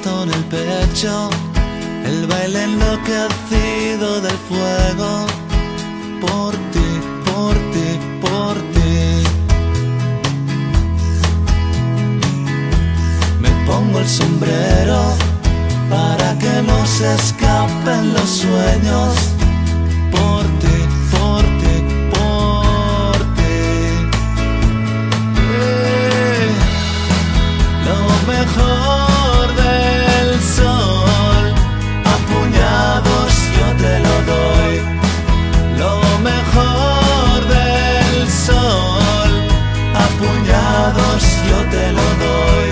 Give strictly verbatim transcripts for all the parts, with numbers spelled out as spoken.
esto en el pecho, el baile enloquecido del fuego. Por ti, por ti, por ti. Me pongo el sombrero para que no se escapen los sueños. Por ti, por ti, por ti. Eh, Lo mejor del sol, a puñados yo te lo doy. Lo mejor del sol, a puñados yo te lo doy.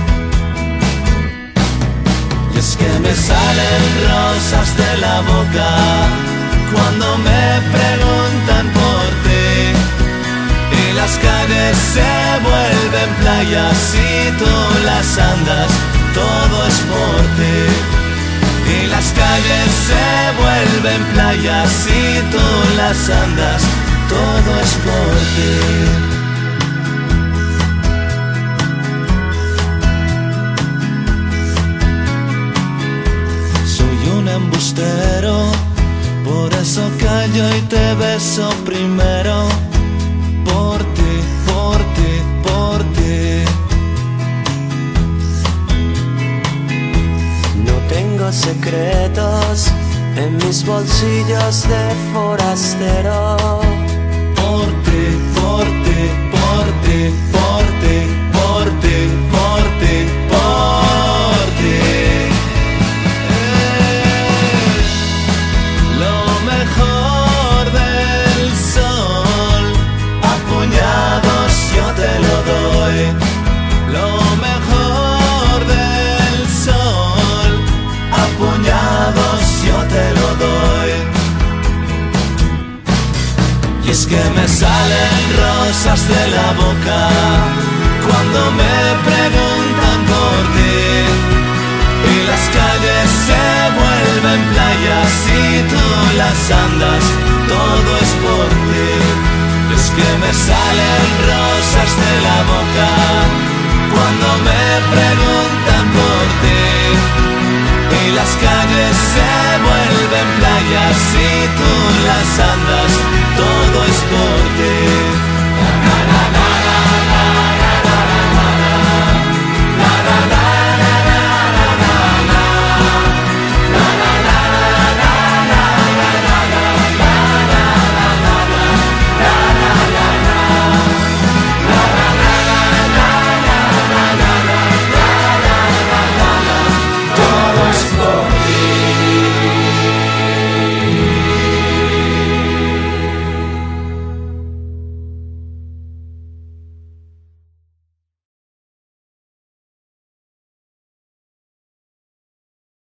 Y es que me salen rosas de la boca cuando me preguntan por ti, y las calles se vuelven playas y tú las andas, todo es por ti. Y las calles se vuelven playas y tú las andas, todo es por ti. Soy un embustero, por eso callo y te beso primero. Por ti, por ti, por ti. No tengo secretos en mis bolsillos de forastero. Por ti, por ti, por ti, por ti, por ti, por ti, por ti. Eh, Lo mejor del sol, a puñados yo te lo doy. Lo mejor del sol, a puñados yo te lo doy. Y es que me salen rosas de la boca cuando me preguntan por ti, y las calles se vuelven playas y tú las andas, todo es por ti. Y es que me salen rosas de la boca cuando me preguntan por ti, y las calles se vuelven playas y tú las andas.